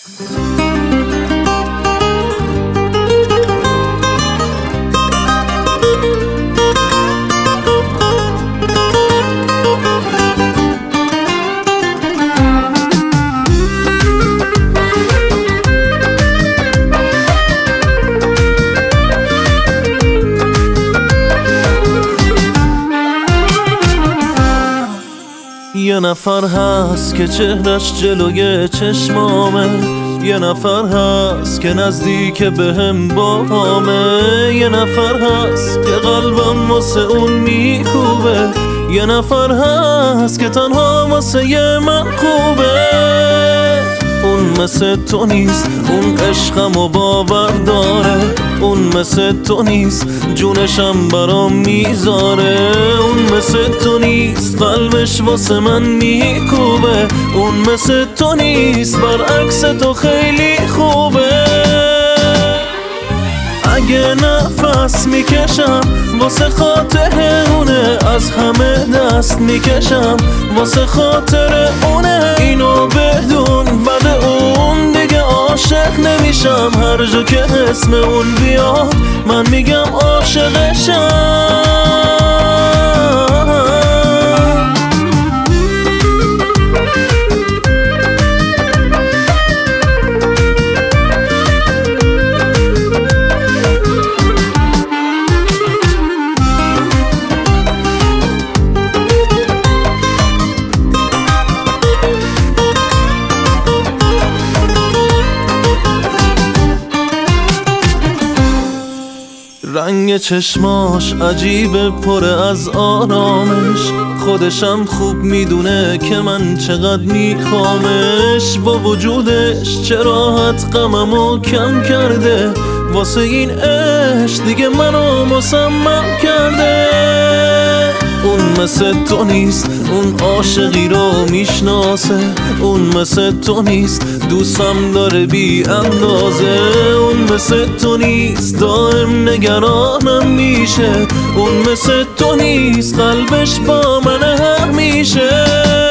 یه نفر هست که چهرش جلوی چشمامه، یه نفر هست که نزدیک بهم باهامه، یه نفر هست که قلبم واسه اون میکوبه، یه نفر هست که تنها واسه من خوبه. اون مثل تو نیست، اون عشقمو باور داره، اون مثل تو نیست، جونشم برام میذاره. اون مثل تو نیست، قلبش واسه من میکوبه، اون مثل تو نیست، برعکس تو خیلی خوبه. اگه نفس میکشم واسه خاطر اونه، از همه دست میکشم واسه خاطر اونه. اینو بدون، بعد اون دیگه عاشق نمیشم، هر جا که اسم اون بیاد من میگم عاشقشم. رنگ چشماش عجیبه، پره از آرامش، خودشم خوب میدونه که من چقدر میخوامش. با وجودش چه راحت غممو کم کرده، واسه این عشق دیگه منو مصمم کرده. اون مثل تو نیست، اون عاشقی رو میشناسه، اون مثل تو نیست، دوستم داره بی اندازه. اون مثل تو نیست، دائم نگرانم میشه، اون مثل تو نیست، قلبش با من همیشه.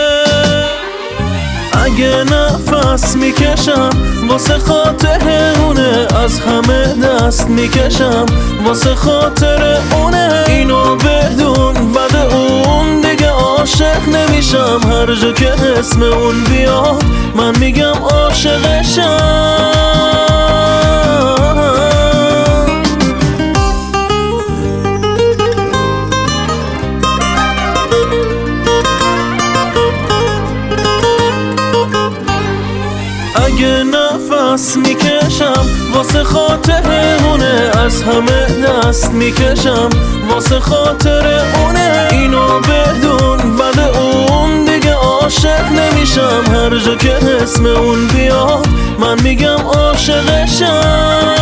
اگه نفس میکشم واسه خاطر اونه، از همه دست میکشم واسه خاطر اونه. اینو بدون، بعد اون دیگه عاشق نمیشم، هر جا که اسم اون بیاد من میگم عاشقشم. اگه نفس میکشم واسه خاطر اونه، از همه دست میکشم واسه خاطر اونه. اینو بدون، بعد اون دیگه عاشق نمیشم، هر جا که اسم اون بیاد من میگم عاشقشم.